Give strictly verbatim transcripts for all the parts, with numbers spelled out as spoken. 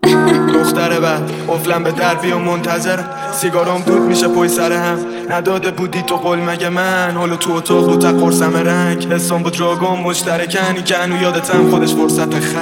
دختر بعد قفلم به در بیا منتظرم، سیگارم دود میشه پای سر هم. نداده بودی تو قول مگه من، حالا تو اتاق دو تا قرصم رنگ. حسام با دراگون مشترکن، که هنو یادتم خودش فرصت خر.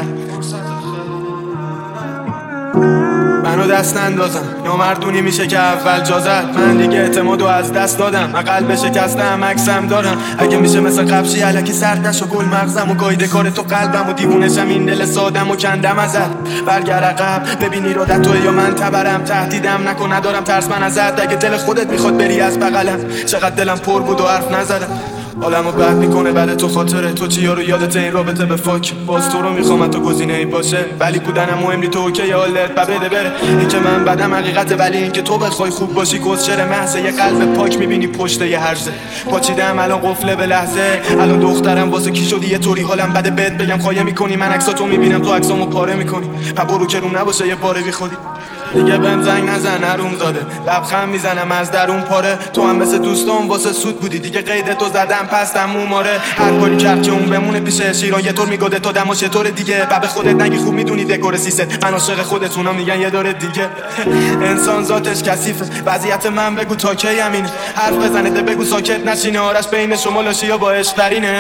منو دست نندازم نامردونی میشه که اول جازد. من دیگه اعتمادو از دست دادم، من قلب شکستم عکسم دارم. اگه میشه مثل قبشی علکی سرد نشو گل مغزم و گایده کار تو قلبم و دیوونشم این دل سادم و کندم ازت. برگر عقب ببین ایرادت توه یا من تبرم، تهدیدم نکن ندارم ترس من ازت. اگه دل خودت میخواد بری از بغلم، چقدر دلم پر بود و حرف نزدم. حالمو بد میکنه بعد تو خاطره تو چیا رو یادت این رابطه به فاک. باز تو رو میخوام تو گزینه ای باشه، ولی بودنم مهم نی تو اوکی حالت بده بره. این که من بدم حقیقته، ولی این که تو بخوای خوب باشی گذشره محضه. یه قلب پاک میبینی پشت یه هرزه، پاچیدم الان قفله به لحظه. الان دخترم واسه کی شدی یه طوری حالم بده بهت بگم خواهی میکنی. من عکساتو میبینم تو عکسامو پاره میکنی، پا برو که روم نباشه یه پاره بی خودی. دیگه بهم زنگ نزن حروم زاده، لبخند میزنم از درون پاره. تو هم مثل دوستام واسه سود بودی، دیگه قید تو زدم پس تموم آره. هر کاری کرد که اون بمونه پیشه شیران یه طور میگاده تو دماش یه طور دیگه. بب خودت نگی خوب میدونی دکور سیست، من عاشق خودتونم میگن یه داره دیگه. انسان ذاتش کثیفه، وضعیت من بگو تا کی همینه. حرف بزنه ده بگو ساکت نشینه، آرش بین شما لاشی یا با عشق‌ترینه.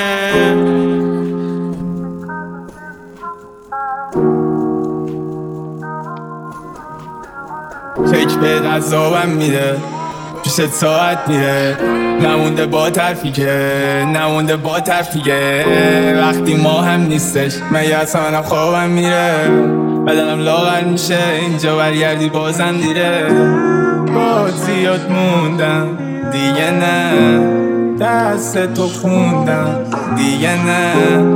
فکر به عذابم میده، پیشت ساعت میره. نمونده با ترفی که نمونده با ترفی که وقتی ما هم نیستش مگه اصلا منم خوابم میره. بدنم لاغر میشه اینجا برگردی بازم دیره. با زیاد موندم دیگه نه، دست تو خوندم دیگه نه،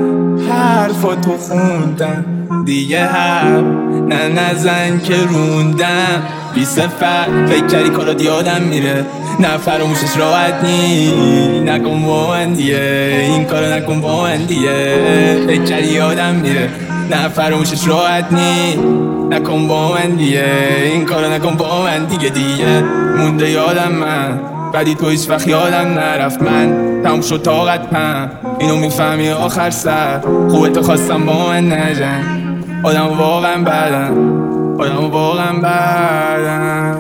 حرفا تو خوندم دیگه حرف نه نزن که روندم. بی صفت فکر کردی کارات یادم میره، نه فراموشش راحت نی. نکن با من دیگه این کارو نکن با من دیگه. فکر کردی یادم میره، نه فراموشش راحت نی. نکن با من دیگه این کارو نکن با من دیگه. دیگه مونده یادم من، بعدی تو هیچ وقت یادم نرفت. من تموم شد طاقت پم، اینو میفهمی آخر سر. خوبه تو خواستم با من نجنگ، آدم واقعا بدم، آدم واقعا بدم.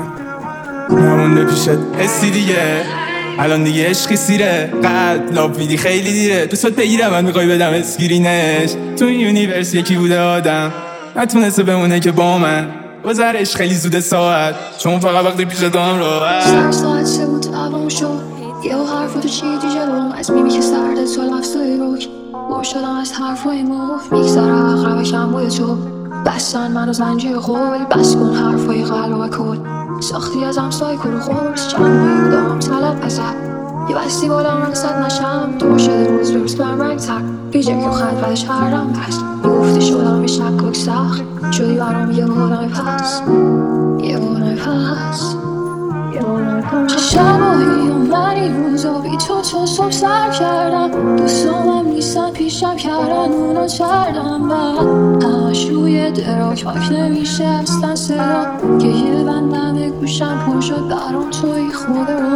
نمونده پیشت حسی دیگه، الان دیگه عشقی سیره. قد لاب ویدی خیلی دیره، دوستات بگیرم من میخوای بدم اسکرینش. تو این یونیورس یکی بوده آدم نتونسته بمونه که با من. گذرش خیلی زوده ساعت، چون فقط وقتی پیش دارم راحت. سر ساعت سه بود تمام شد، یه و حرفاتو چیدی جلوم. از میمی که سرده تو لفظای روک بور شدم از حرفای مف. میگذره اقربشم بوی تو، بستن منو زنجیر خول. بس کن حرفای قلب و کل، ساختی از همسای کل و خورس. چند مایی بودم طلب ازت، یه بستی بالام رقصت نشم. دور شده روز روز برم رنگ تر، بیجه که خط بدش هردم پس. گفتی شدم یه شکاک سخت، شدی برام یه بارم پس، یه بارم پس، یه بارم پس. چه شبایی و منی روزا بی تو تا صبح سر کردم. دوستامم نیستن پیشم کردن اونا چردم. بعد همش روی دراک پاک نمیشه اصلا صدا، که یه بندم گوشم پر شد برام توی خود رو.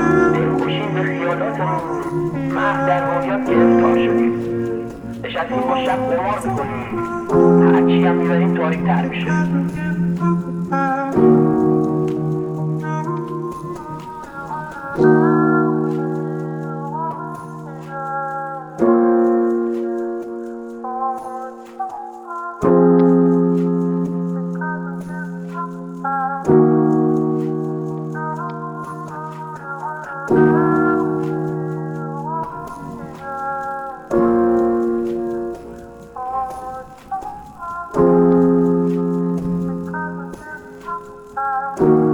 خوشیم به خیالاتمون، مرد در رویات گرفتار شدیم. نشستیم با شب قمار میکنیم، هرچی هم میبریم تاریک تر میشه. Thank you.